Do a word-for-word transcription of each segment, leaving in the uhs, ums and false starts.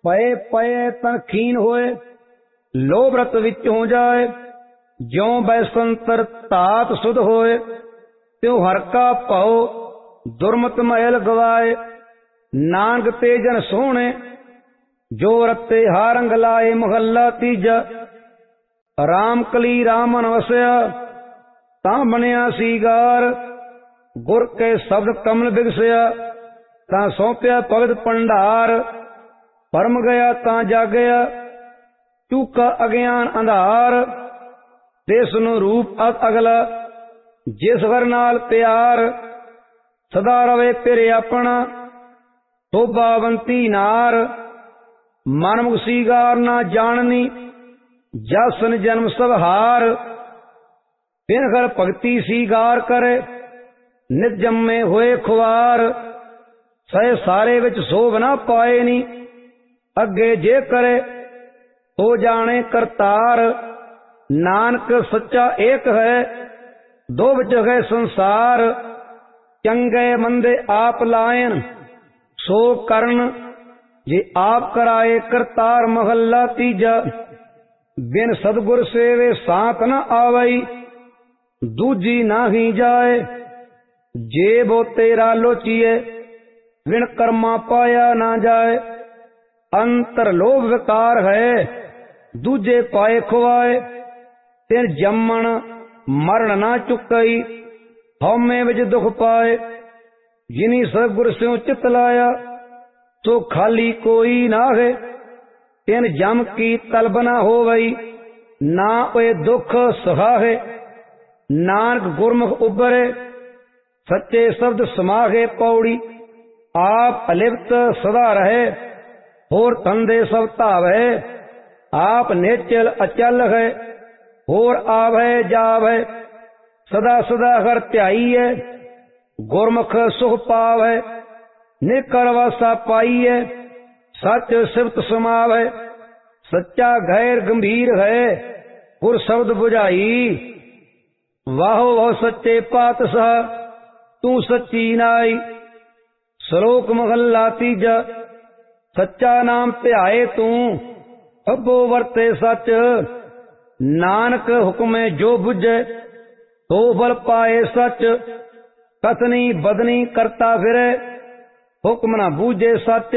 पए पए तन खीन होए, लोभ रत विच हो जाए। ज्यों बैसंतर तात सुध होए, त्यों हर का भव दुर्मत महल गवाए। नानक ते जन सोहणे, जो रते हारंग लाए। महला तीजा। राम कली रामन वसया, तां बनिया सीगार। गुर के शब्द कमल बिगसया, तां सौंपया भगत भंडार। परम गया तां जागया, चूका अज्ञान अंधार। देस नु रूप अत अगला, जिस घर नाल प्यार। सदा रवे तेरे अपना, शोभावंती नार। मनमुख सीगार ना जाननी, जासन जन्म सब हार। बिन घर भगति सीगार करे, नित जम्मे होए खुआर। सह सारे विच शोभ ना पाए नी, अगे जे करे हो जाने करतार। नानक सच्चा एक है, दो विच है संसार। चंगे मंदे आप लायन, सो करन जे आप कराए करतार। महला तीजा। बिन सतगुर सेवे सांत न आवई, दूजी नाही जाए। जे बो तेरा लोचिए, बिन कर्मा पाया ना जाए। अंतर लोभ विकार है, दूजे पाए खुआए। तिन जम्मन मरण ना चुकई, हौमे विच दुख पाए। जिनी सतगुर स्यों चित लाया, तो खाली कोई नाहे। तिन जम की तलब ना होवई, ना ओए दुख सहाहे। नानक गुरमुख उबरे, सच्चे शब्द समाहे। पौड़ी आप अलिप्त सदा रहे, होर धंधे सब धावे। आप निश्चल अचल है, होर आवै जावै। सदा सदा हर ध्याईए, गुरमुख सुख पावै। निकर वासा पाईए, सच सिफत समावै। सच्चा गैर गंभीर है, गुर शब्द बुझाई। वाहो वाहो सच्चे पातशाह, तू सच्ची नाई। श्लोक महला तीजा। सच्चा नाम ध्याए तू, अबो वरते सच। नानक हुक्मे जो बुझे, तो बल पाए सच। कथनी बदनी करता फिरे, हुक्म न बूझे सच।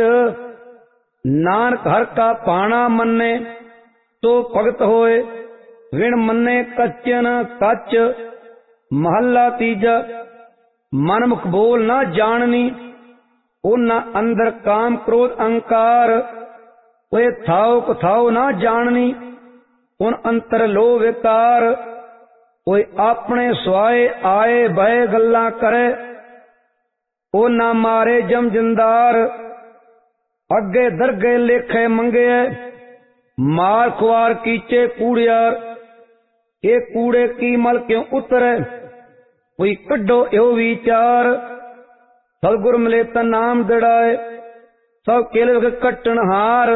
नानक हर का पाना मन्ने, तो भगत होए। विण मन्ने कच्चन कच। महला तीजा। मनमुख बोल ना जाननी, उन्ना अंदर काम क्रोध अहंकार। वे थाओ कथाओ ना जाननी, उन अंतर लो विकार। कोई अपने स्वाए आए बहे गल्ला करे, ओ ना मारे जम जिंदार। अगे दरगे लेखे मंगे, मार खुआर कीचे कूड़ियार। ये कूड़े की मल क्यों उतरे, कोई कड्डो यो विचार। सतगुर मिले ता नाम दड़ाए, सब केल कट्टन हार।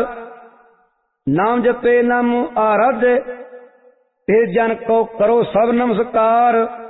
नाम जपे नाम आराधे, ते जन को करो सब नमस्कार।